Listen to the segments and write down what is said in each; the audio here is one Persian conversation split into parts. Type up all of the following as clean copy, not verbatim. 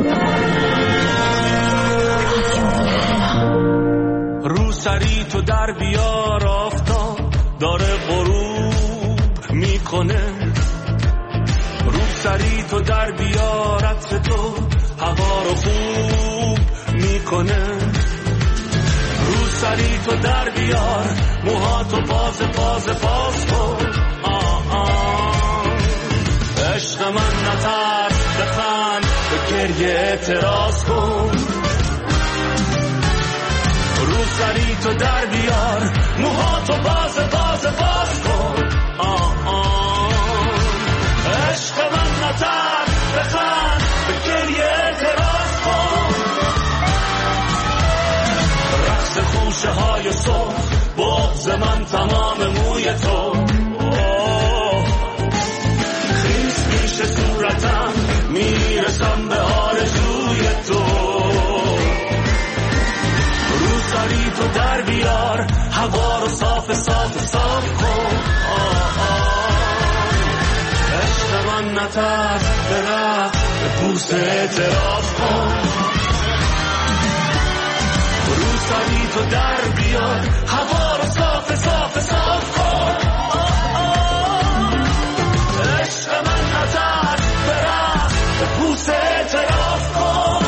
روسری تو در بیار، آفتاب داره غروب میکنه. روسری تو در بیار، عطر تو هوا رو خوب میکنه. روسری تو در بیار، موهاتو باز کن. عشق من نترس، بخند، به گریه اعتراض کن. روسری تو در بیار، موهاتو باز کن. عشق من نترس، بخند، به گریه اعتراض کن. رقص خوشه های صبح، بغض من تمام موی تو. خیس میشه صورتم، میرسم به آرزوی تو. روسری تو در بیار، هوا رو صاف کن. عشق من نترس، به رقص، به پوست اعتراض کن. روسری تو در بیار، هوا رو صاف کن. عشق من نترس، به رقص، به پوست اعتراض کن.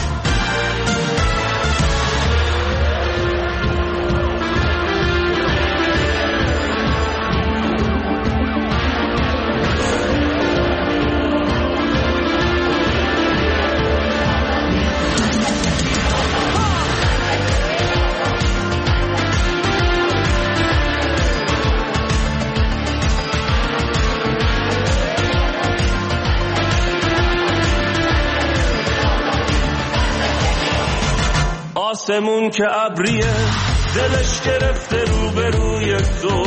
آسمون که ابریه، دلش گرفته روبروی تو.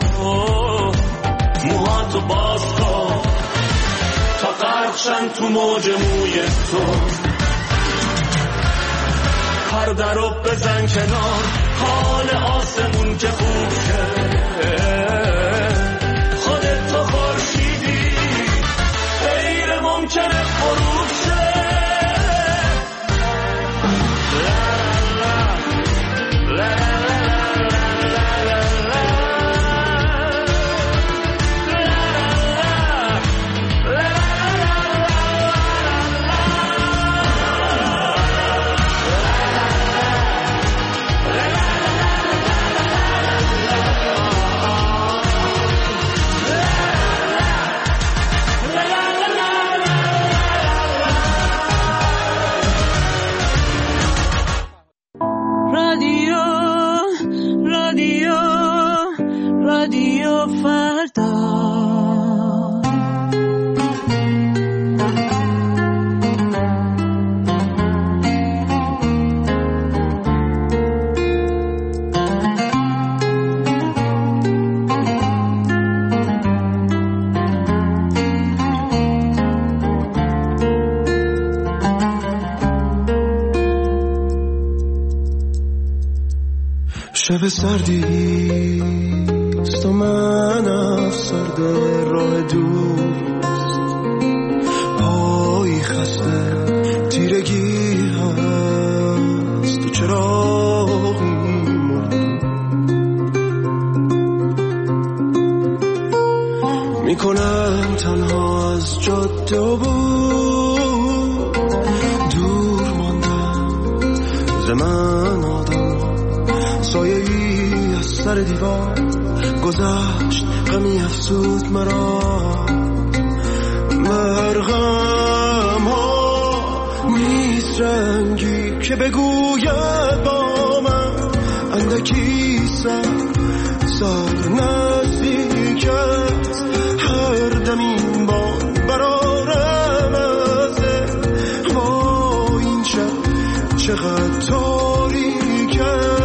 موهاتو باز کن تا غرقشن تو موج موی تو. پرده رو بزن کنار، حال آسمون که خوب شه. خودت تو خورشیدی، غیر ممکنه غروب شه. شب سردیست و من افسرده راه دوست. پایی خسته تیرگی هست و چراغی مرد. میکنم تنها از جاده و بود، دور ماندم ز من آدم. سایه‌ای از سر دیوار گذشت، غمی افسود مرا. مرهم ها نیست رنگی که بگوید با من. اندکی سر نزدیک است، هر دم این بان برارم از ما. این شب چقدر تاریک است.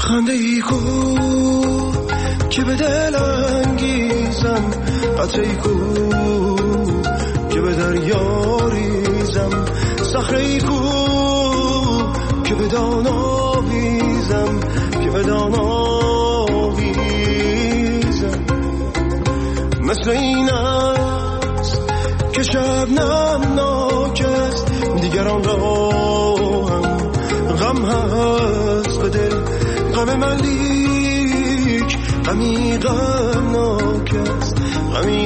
خنده ای کو که به دل انگیزم، قطره ای کو که به دریا ریزم، صخره ای کو که به دانا ویزم، که به دانا ویزم. مثل این است که شبنم ناکست، دیگران را هم غم هست به دل، غم من لیک غمی غمناک است، غمی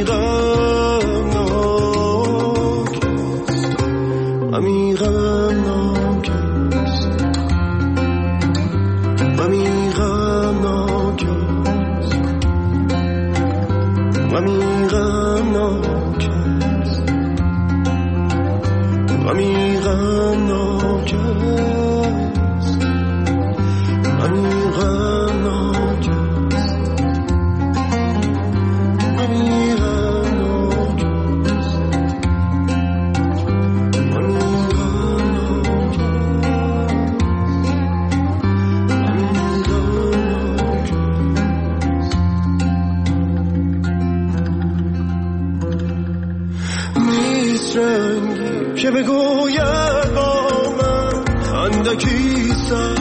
غمناک است، غمی غمناک است، غمی غمناک است، غمی غمناک است، غمی غمناک است. که بگوید با من اندکی سر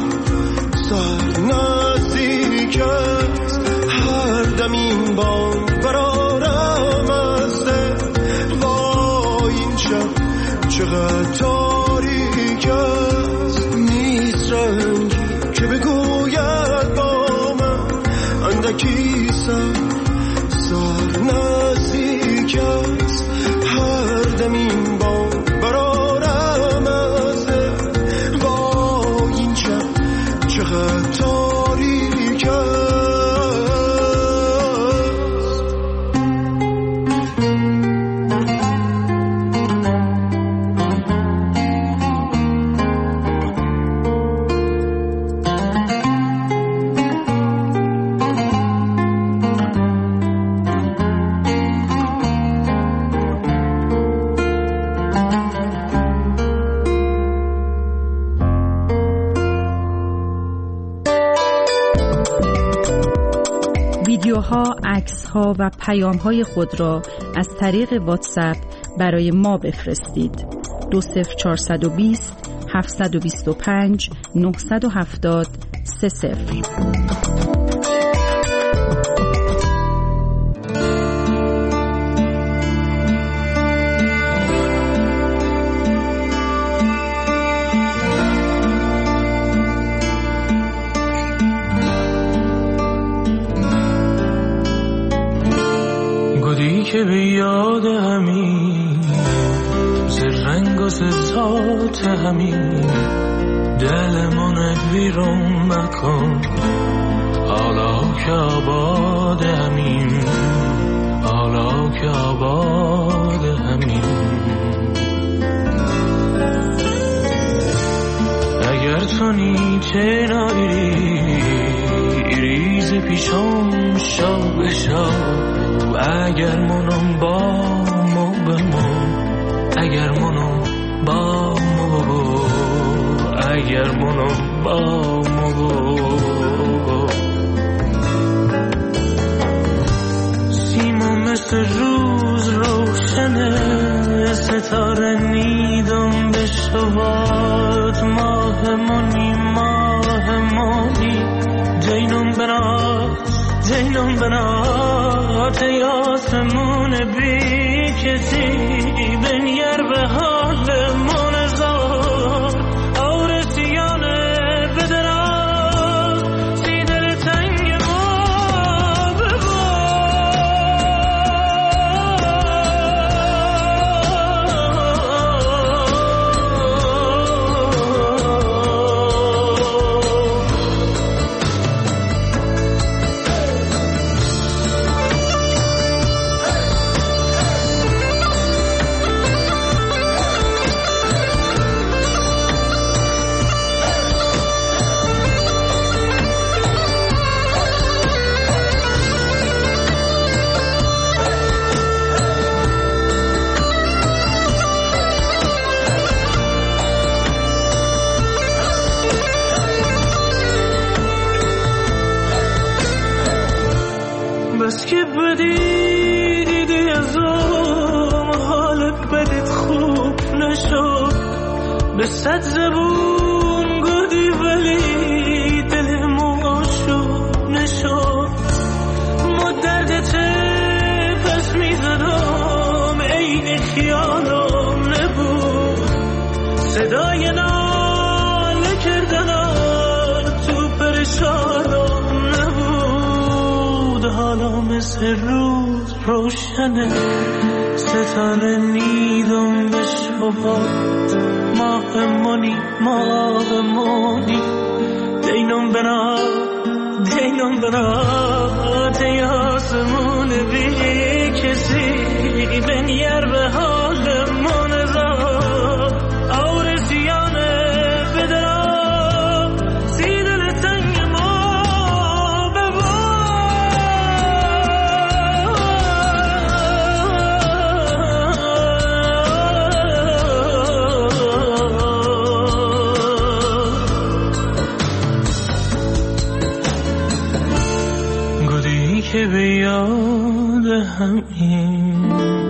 نزدیک است، هر دم این بان برارم از دل، وای این شب چقدر تاریک است. نیست رنگی که بگوید با من اندکی سر نزدیک است، هر دم این بان برارم از دل، وای این شب چقدر تاریک است. ویدیوها، عکس‌ها و پیام‌های خود را از طریق واتساپ برای ما بفرستید. 20420 725 970 30. که به یاد همین ز رنگ و ز ذات همین دلمون بیرون مکن، حالا که آباد همین، حالا که آباد همین. اگر تو نیچه نایری ریز پیشم شو به شو، اگر منم با مو بمون، اگر منم با مو، اگر منم با مو. سیما مثل روز روشنه، ستاره نیدم به شواد، ماهمونی ماهمونی، جینم بنات جینم بنات، ای آسمون بی کسی بنگر به حال منزار، آرسیانه بدراز سی دل تنگ ما ببار. به صد زبون گودی ولی دل ما شد نشد مدت پس میزدم این خیالم نبود صدای ناله کردن تو پرشانم نبود حالا مثل روز روشنه ستاره نیدم به شبات ماه منی دینم بنا دی آسمون بی کسی بنیر به حال من زاد اور سیانه بدرم سی دل تنگ ما گودی که به یاد همین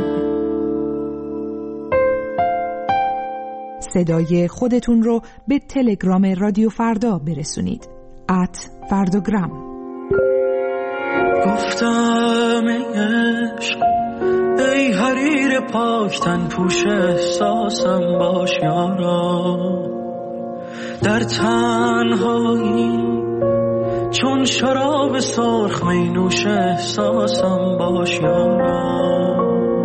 صدای خودتون رو به تلگرام رادیو فردا برسونید @فرداگرام. گفتم ای عشق ای حریر پاکتن پوش احساسم باش یارا در تنهایی چون شراب سرخ می نوش احساسم باش یارا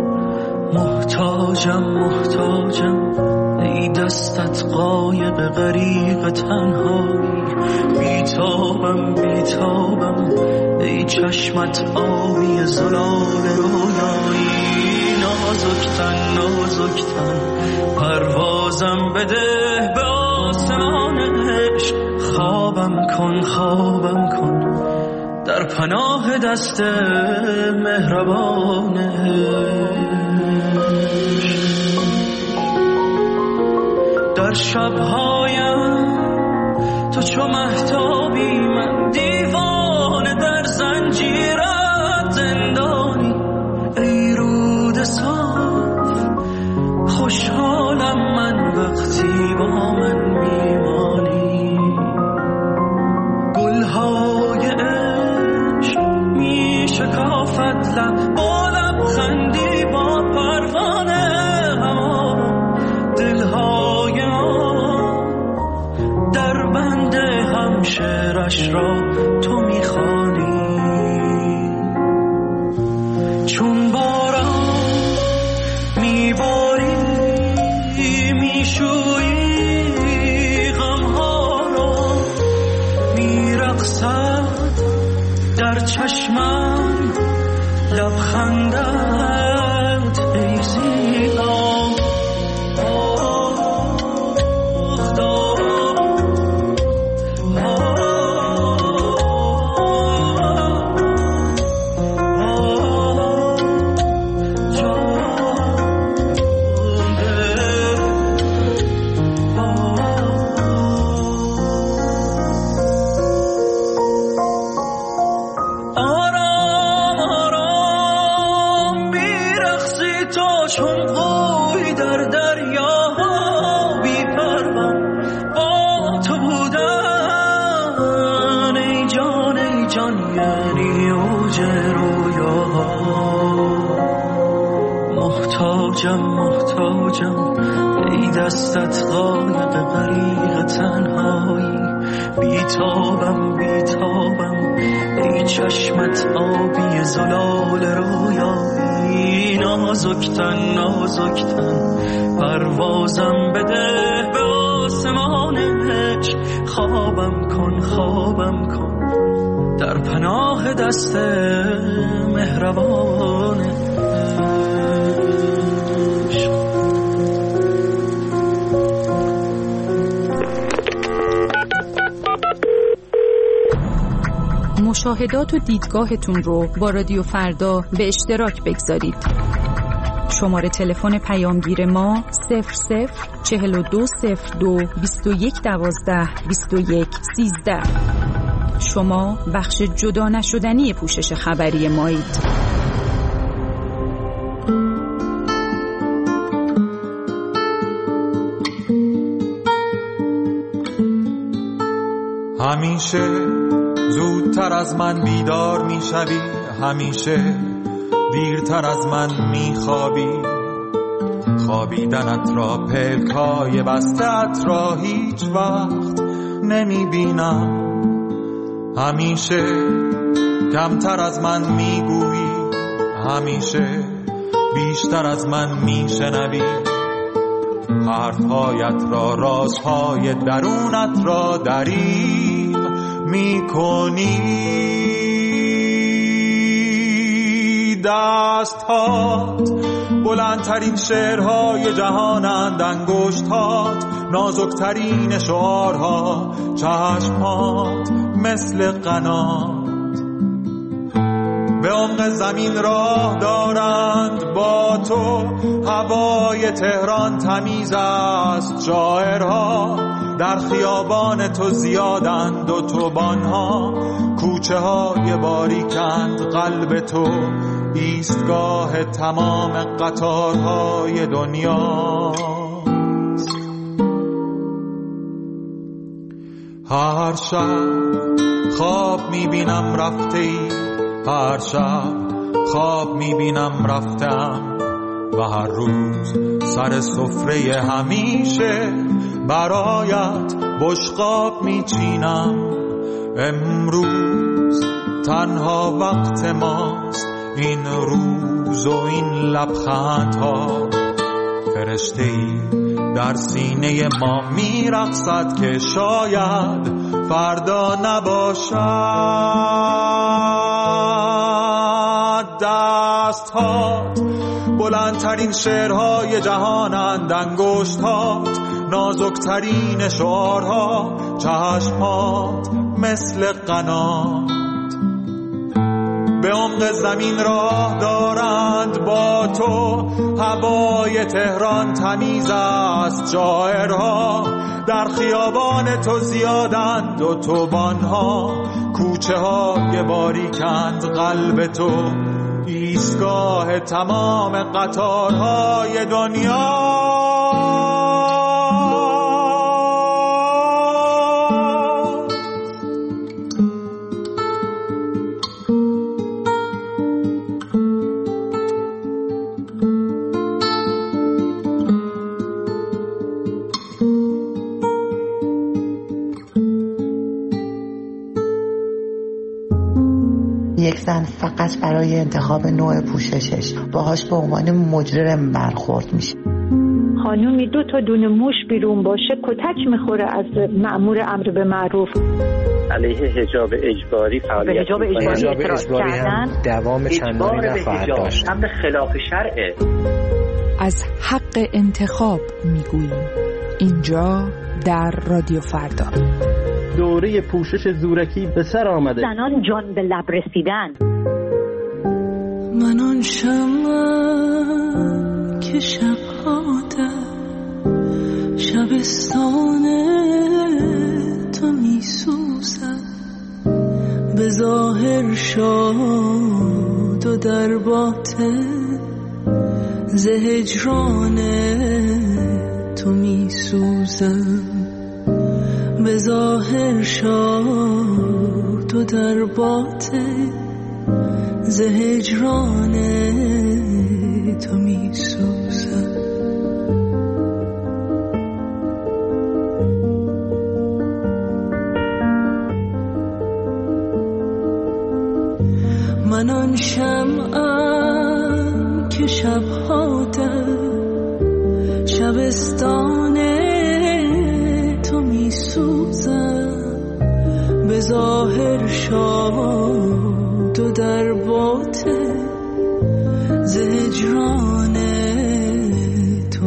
محتاجم ای دستت قایق غریق تنهایی بیتابم ای چشمت آبی زلال رویایی نازکتن پروازم بده به آسمان عشق خوابم کن در پناه دست مهربان در شبهایم تو چو مهتابی من دیوانه در زنجیرت زندانی ای رود صاف خوشحالم من وقتی با من میمانی گلهای عشق میشکافد لب با لبخندی با پروانه هوا دلهای ما در بند همشهرش را تو میخوانی چون باران میباری میشویی غمها را میرقصد در چشمم لبخندت ای زیبا محتاجم ای دستت قایق غریق تنهایی بیتابم ای چشمت آبی زلال رویایی نازکتن پروازم بده به آسمان عشق خوابم کن در پناه دست مهربان مشاهدات و دیدگاهتون رو با رادیو فردا به اشتراک بگذارید. شماره تلفن پیامگیر ما 004202 2112 2113. شما بخش جدا نشدنی پوشش خبری مایید. همیشه زودتر از من بیدار میشوی، همیشه دیرتر از من میخوابی. خوابیدنت را، پلکای بستت را هیچ وقت نمیبینم. همیشه کمتر از من میگویی، همیشه بیشتر از من میشنوی. حرفهایت را، رازهای درونت را دریغ میکنی. دستهات بلندترین شعرهای جهانند، انگشتات نازکترین شعارها، چشمات مثل قنات به عمق زمین راه دارند. با تو هوای تهران تمیز است، شاعرها در خیابان تو زیادند، اتوبان‌ها کوچه های باریکند. قلب تو ایستگاه تمام قطارهای دنیا. هر شب خواب میبینم رفته ای، هر شب خواب میبینم رفتم، و هر روز سر سفره همیشه برایت بشقاب میچینم. امروز تنها وقت ماست، این روز و این لبخندها. فرشته‌ای در سینه ما میرقصد که شاید فردا نباشد. دستهات بلندترین شعرهای جهانند، انگشتات نازکترین شعارها، چشمات مثل قنات به عمق زمین راه دارند. با تو هوای تهران تمیز است، شاعرها در خیابان تو زیادند، اتوبان‌ها کوچه های باریکند. قلب تو ایستگاه تمام قطارهای دنیا. یک زن فقط برای انتخاب نوع پوششش باهاش به عنوان مجرم برخورد میشه. خانومی 2 تا دونه موش بیرون باشه کتک میخوره از مأمور امر به معروف. علیه حجاب اجباری فعالیت حجاب اجباری هم دوام چندانی نخواهد داشت. امر خلاف شرعه. از حق انتخاب میگوییم اینجا در رادیو فردا. دوره پوشش زورکی به سر آمده. زنان جان به لب رسیدن. من آن شمعم که شب‌ها در شبستان تو میسوزم، به ظاهر شاد و در باطن ز هجران تو میسوزم. به ظاهر شاد و در باطن ز هجران تو میسوزم. من آن شمعم که شب‌ها در شبستان تو میسوزم، به ظاهر شاد و در باطن ز هجران تو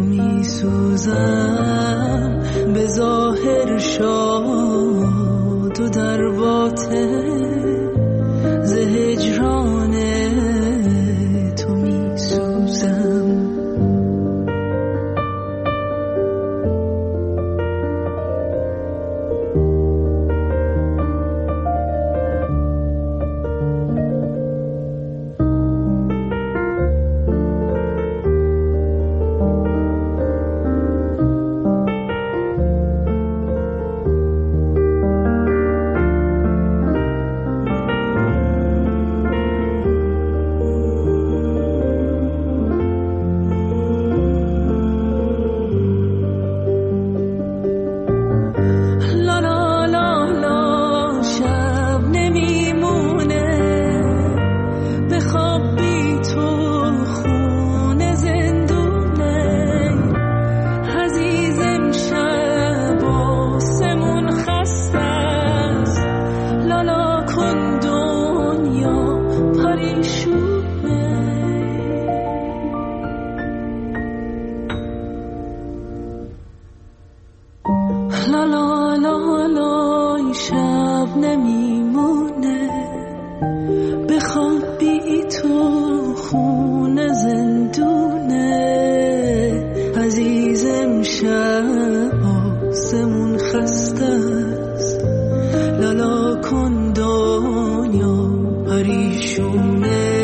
میسوزم. به ظاهر شاد و در باطن ز هجران تو میسوزم. نمیمونه، بخواب بی تو خونه زندونه. عزیزم شب آسمون خسته است، لالا کن دنیا پریشونه.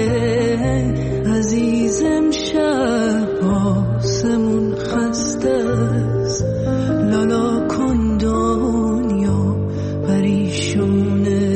عزیزم شب آسمون خسته است، لالا کن دنیا پریشونه.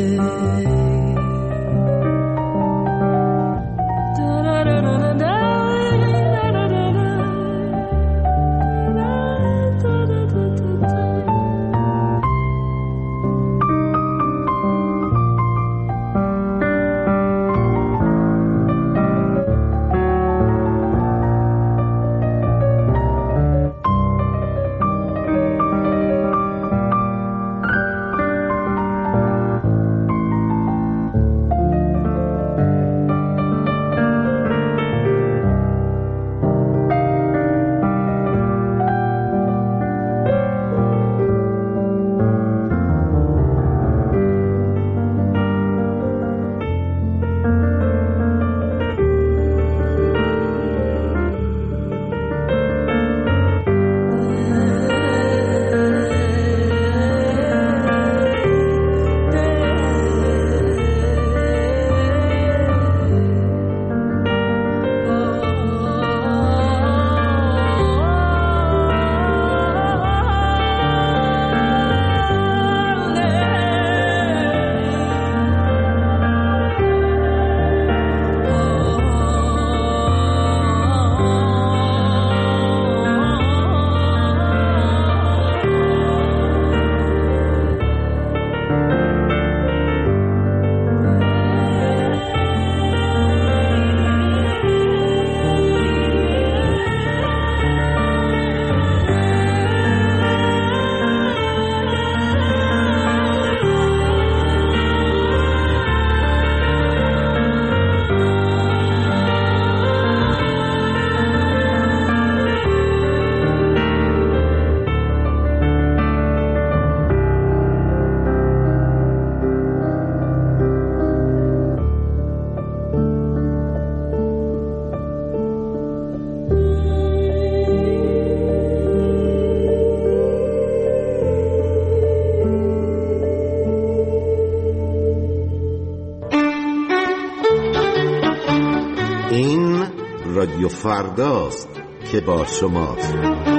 رادیو فرداست که با شماست.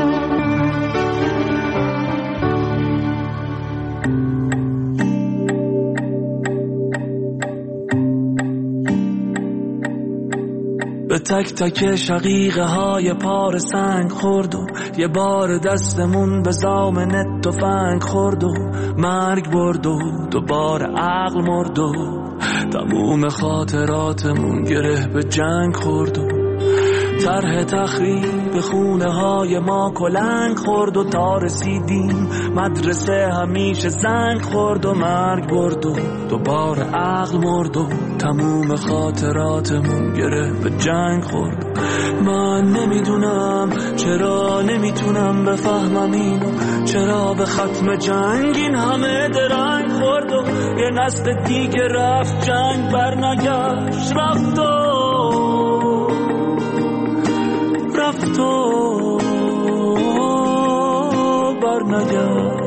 به تک تک شقیقه های پار سنگ خورد و یه بار دستمون به زامن تفنگ خورد و مرگ برد و دوباره عقل مرد و تموم خاطراتمون گره به جنگ خورد و طرح تخریب خونه های ما کلنگ خورد و تا رسیدیم مدرسه همیشه زنگ خورد و مرگ برد و دوباره عقل مرد و تموم خاطراتمون گره به جنگ خورد. من نمیدونم چرا نمیتونم بفهمم اینو، چرا به ختم جنگ این همه درنگ خورد و یه نسل دیگه رفت جنگ برنگشت، رفت و برنگشت.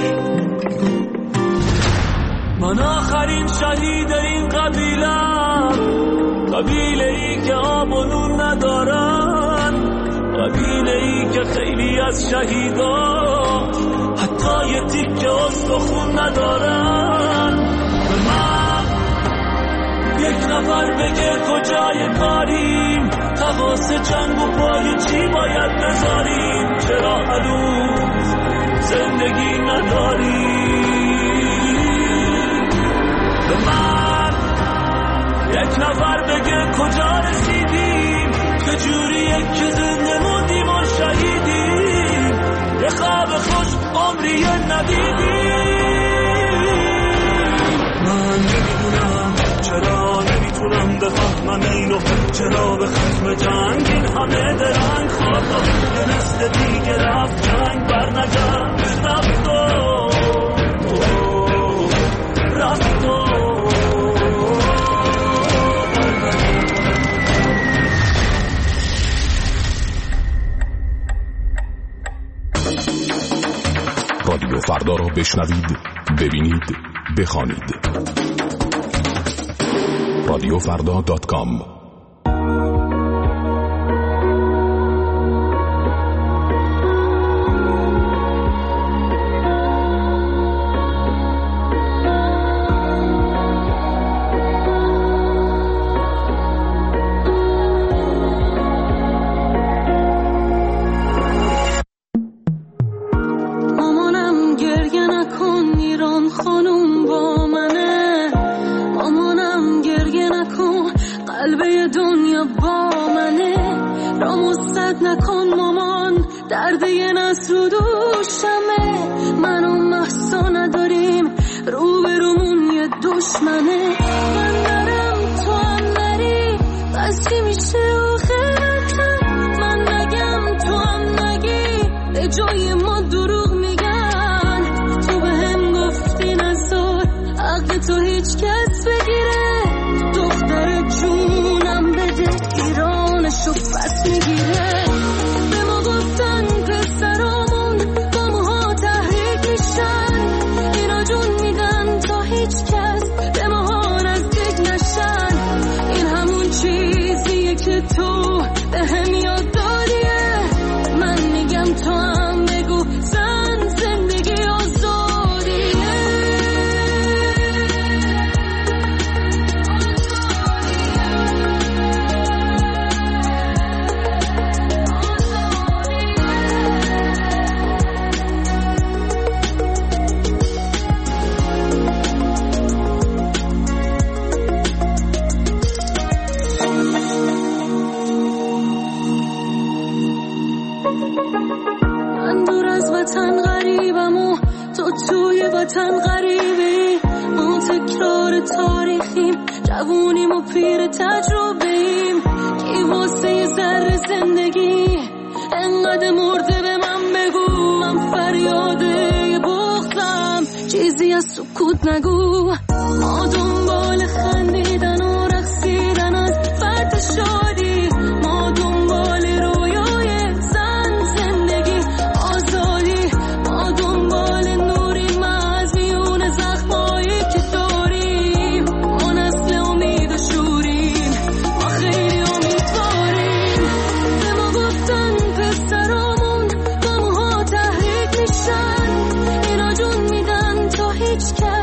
من آخرین شهید این قبیله‌ام، قبیله ای که آب و نون ندارن، قبیله ای که خیلی از شهیدا حتی یه تیکه استخون ندارن. به من یک نفر بگه کجای کاریم، تقاس جنگ و پای چی باید بذاریم، چرا هنوز زندگی نداریم. به من یک نفر بگه کجا رسیدیم، که جوریه که زنده موندیم و شهیدیم، یه خواب خوش عمری ندیدیم. من نمیدونم چرا نمیتونم بفهمم اینو، چرا به ختم جنگ این همه درنگ خورد و یه نسل دیگه رفت جنگ برنگشت، رفت بشنوید، ببینید، بخوانید. radiofrda.com. Each